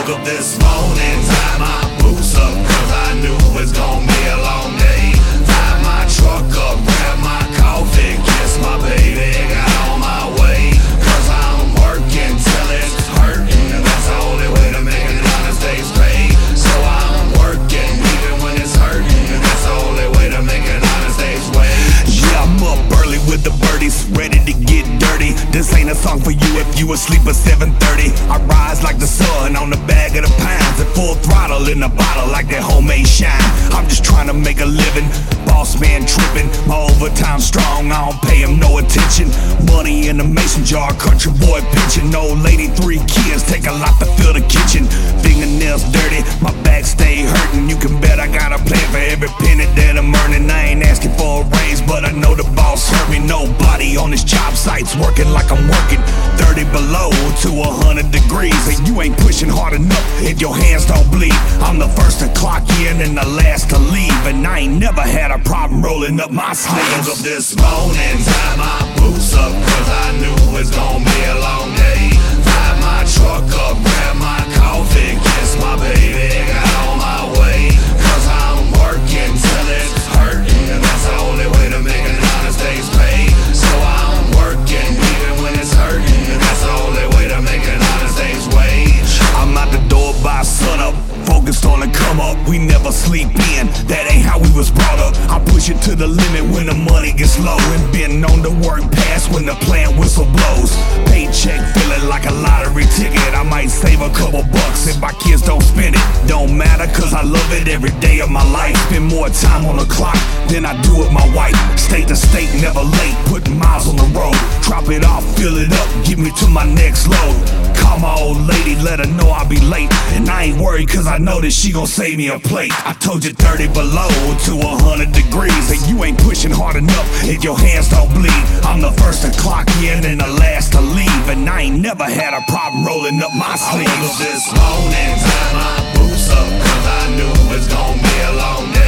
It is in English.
up this morning, tied my boots up, cause I knew it was gonna be a long day. Fired my truck up, grabbed my coffee, kissed my baby, got on my way. Cause I'm working till it's hurting, and that's the only way to make an honest day's pay. So I'm working even when it's hurting, and that's the only way to make an honest day's wage. Yeah, I'm up early with the birdies, ready to get dirty. This ain't a song for you if you asleep at 7:30. I rise like the sun on the bag of the pounds, at full throttle in the bottle like that homemade shine. I'm just trying to make a living, boss man tripping, my overtime strong, I don't pay him no attention. Money in the mason jar, country boy pitching. Old lady, 3 kids, take a lot to fill the kitchen. Fingernails dirty, my back stay hurting. You can bet I got a plan for every penny that I'm earning. I ain't asking for a raise, but I know the boss hurt me. Nobody on this job site's working like I'm working. 30 below to 100 degrees, and you ain't pushing hard enough if your hands don't bleed. I'm the first to clock in and the last to leave, and I ain't never had a problem rolling up my sleeves. Woke up this morning, tied my boots up, cause I knew it was gonna be a long day. Fired my truck up, grabbed my coffee, kissed my baby, got on my way. Cause I'm working till it's hurting, and that's the only way to make an honest day's pay. So I'm working even when it's hurting, and that's the only way to make an honest day's wage. I'm out the door by sunup, focused on the come up. We never sleep in, that ain't how we was brought up. I push it to the limit when the money gets low, and been on the work pass when the plant whistle blows. Paycheck feeling like a lottery ticket, I might save a couple bucks if my kids don't spend it. Don't matter cause I love it every day of my life. Spend more time on the clock than I do with my wife. State to state, never late, putting miles on the road. Drop it off, fill it up, get me to my next load. Call my old lady, let her know I'll be late, and I ain't worried cause I know that she gon' save me a plate. I told you 30 below to 100 degrees, and you ain't pushing hard enough if your hands don't bleed. I'm the first to clock in and the last to leave, and I ain't never had a problem rolling up my sleeves. I woke up this morning, tied my boots up, cause I knew it was gonna be a long day.